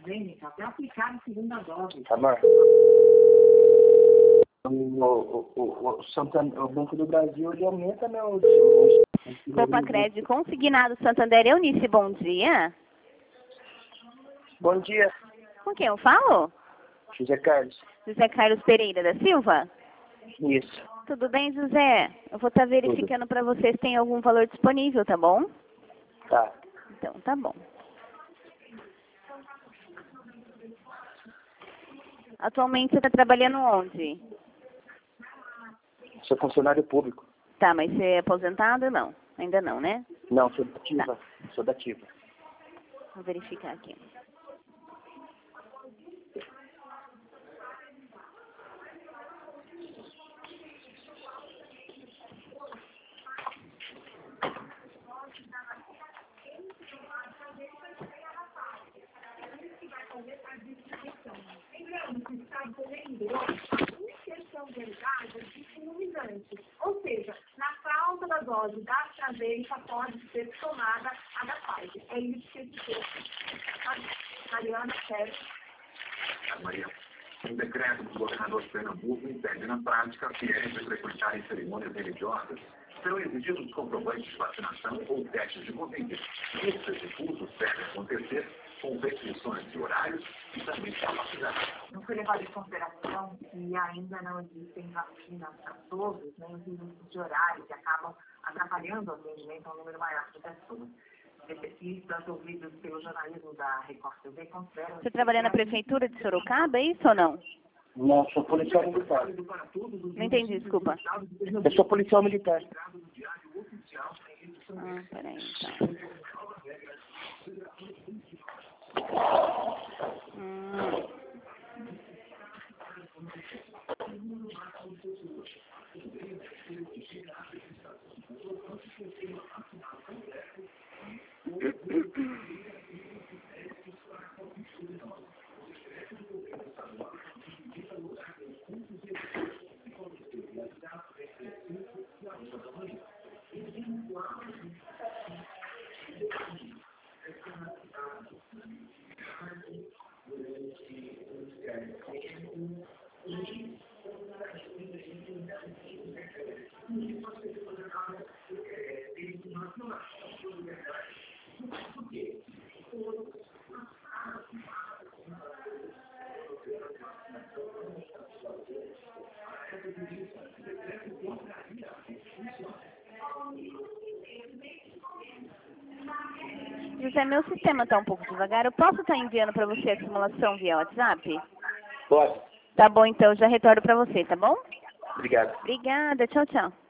AstraZeneca para aplicar a segunda dose. Amor. O Santander, o Banco do Brasil, ele aumenta, né? Copa Crédito Consignado Santander Eunice, bom dia. Bom dia, Com quem eu falo? José Carlos. José Carlos Pereira da Silva? Isso. Tudo bem, José? Eu vou estar verificando para você se tem algum valor disponível, tá bom? Tá. Então, tá bom. Atualmente você está trabalhando onde? Sou funcionário público. Tá, mas você é aposentado ou não? Ainda não, né? Não, sou da ativa. Tá. Sou da ativa. Vou verificar aqui. Ou seja, na falta da dose da AstraZeneca pode ser tomada a da Pfizer. É isso que ele fez. Mariana, sério. Maria, um decreto do governador de Pernambuco impede na prática fiéis de frequentarem cerimônias religiosas. Serão exigidos comprovantes de vacinação ou testes de Covid. Esses executos devem acontecer com restrições de horários e também capacidade. Não foi levado em consideração que ainda não existem vacinas para todos, nem os limites de horário que acabam atrapalhando o atendimento a um número maior de pessoas. Especialistas ouvidos pelo jornalismo da Record TV consideram... Você trabalha na prefeitura de Sorocaba, é isso ou não? Não, sou policial militar. Não entendi, desculpa. Eu sou policial militar. Ah, peraí, então. José, meu sistema está um pouco devagar. Eu posso estar enviando para você a simulação via WhatsApp? Pode. Tá bom, então. Eu já retorno para você, tá bom? Obrigado. Obrigada. Tchau, tchau.